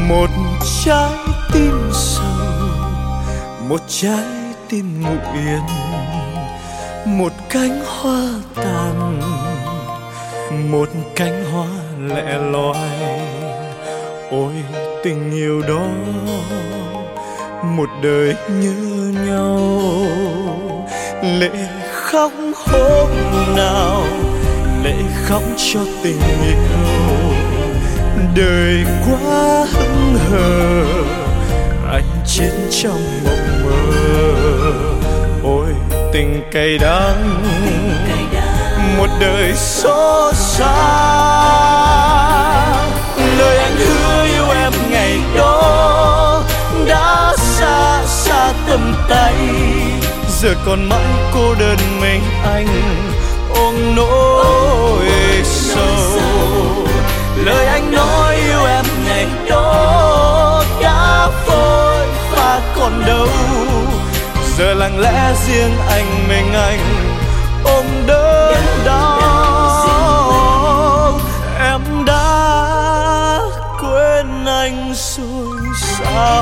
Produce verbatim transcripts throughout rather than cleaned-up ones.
Một trái tim sầu, một trái tim ngủ yên, một cánh hoa tàn, một cánh hoa lẻ loi. Ôi tình yêu đó một đời như nhau, lệ khóc hôm nào, lệ khóc cho tình yêu. Đời quá hững hờ, anh chết trong mộng mơ. Ôi tình cay đắng, một đời xót xa. Lời anh hứa yêu em ngày đó đã xa xa tầm tay, giờ còn mãi cô đơn mình anh ôm nỗi sầu. Lời anh nói yêu em ngày đó đã phôi pha còn đâu, giờ lặng lẽ riêng anh mình anh ôm đớn đau. Em đã quên anh rồi sao?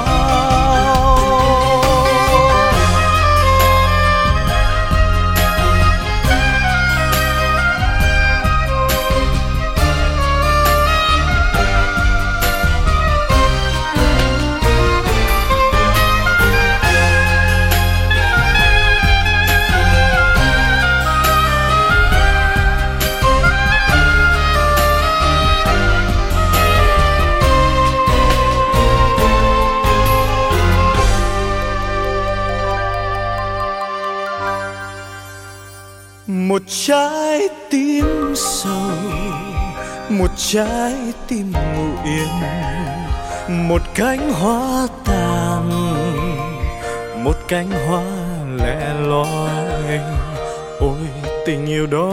Một trái tim sầu, một trái tim ngủ yên, một cánh hoa tàn, một cánh hoa lẻ loi. Ôi tình yêu đó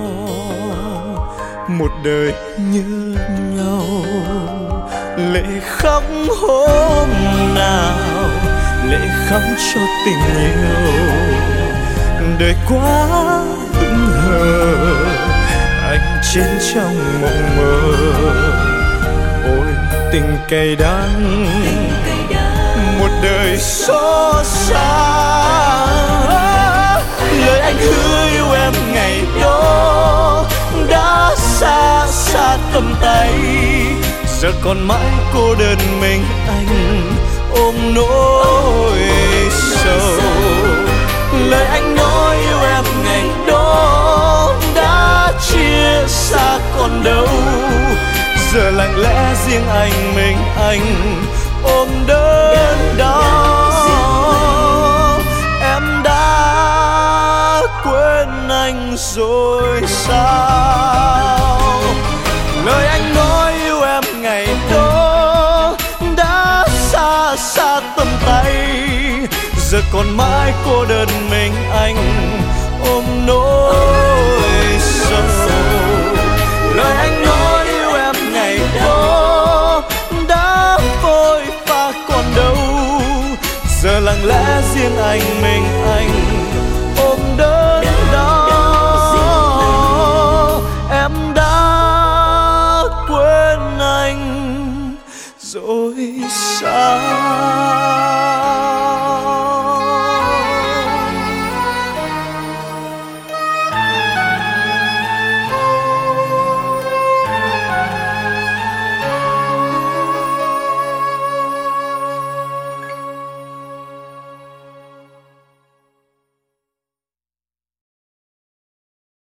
một đời như nhau, lệ khóc hôm nào, lệ khóc cho tình yêu. Đời quá hững hờ, anh chết trong mộng mơ. Ôi tình cay đắng, một đời xót xa. Lời anh hứa yêu em ngày đó đã xa xa tầm tay, giờ còn mãi cô đơn mình anh ôm nỗi sầu. Lời anh nói yêu em ngày đó đã chia xa còn đâu, giờ lặng lẽ riêng anh mình anh ôm đớn đau. Em đã quên anh rồi sao? Lời anh nói yêu em ngày đó đã xa xa tầm tay, giờ còn mãi cô đơn mình anh ôm nỗi sầu. Lời anh nói yêu em ngày đó đã phôi pha còn đâu, giờ lặng lẽ riêng anh